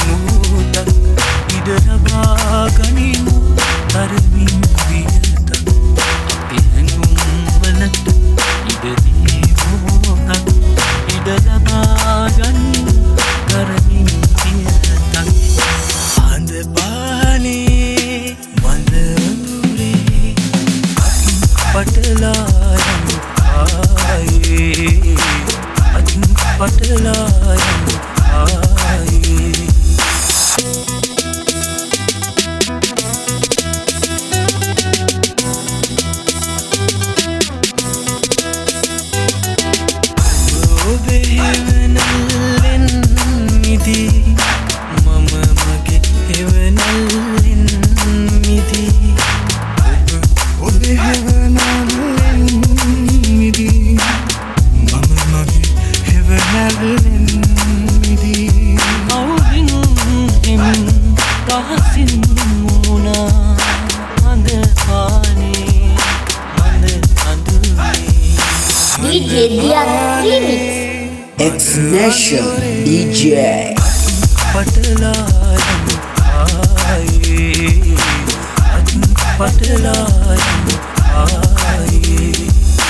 මුහුදක් ඉඩ ලබා ගනිමු තරමින් වියතක් අපි හැඟුම් වලට ඉඩ දීමු ඉඩ ලබා ගනිමු තරමින් වියතක් අඳ පානේ මඳ අඳුරේ පටලා යමු ආයේ පටලා යමු ආයේ ඔබේ හෙවනල්ලෙන් මිදී මම මගේ හෙවනල්ලෙන් මිදී ඔබේ හෙවනල්ලෙන් මිදී මම මගේ හෙවනල්ලෙන් මිදී අවුින් එමින් රහසින් මුණා හඳ පානේ හඳ අඳුරේ DJ Dian Remix X Nation DJ පටලා යමු ආයේ පටලා යමු ආයේ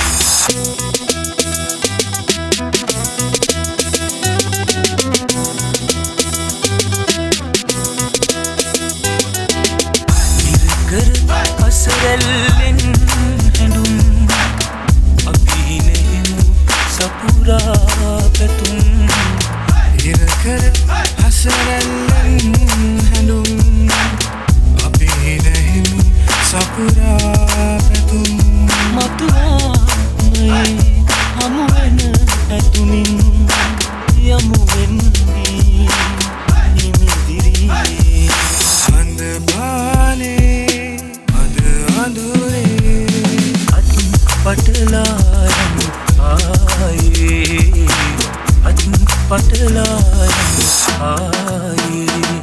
ඉරකර අසරැල්ලෙන් හැඬුම් අපි නෙමු සපුරා පැතුම් ඉරකර අසරැල්ලෙන් හැඬුම් අපි නෙමු සපුරා පැතුම් මතුවාමයේ හමුවෙන පැතුමින් යමු වෙන්නේ නිමිදිරියේ අඳ පානේ අඳ අඳුරේ අතින් පටලා යමු ආයේ අතින් පටලා යමු ආයේ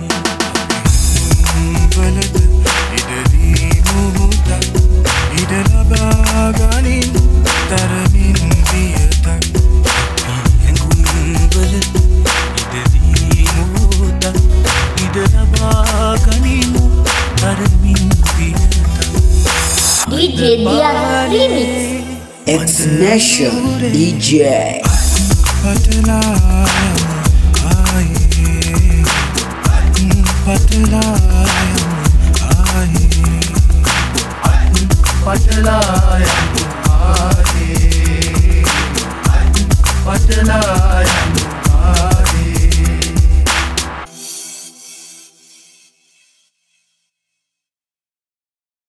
වලද ඉඩදී මුහුදක් ඉඩ ලබා ගනිමු තරමින් වියතක් හැඟුම් වලද ඉඩදී මුහුදක් ඉඩ ලබා ගනිමු තරමින් වියතක් DJ Dian Remix X Nation DJ පටලා යමු ආයේ පටලා යමු ආයේ පටලා යමු ආයේ පටලා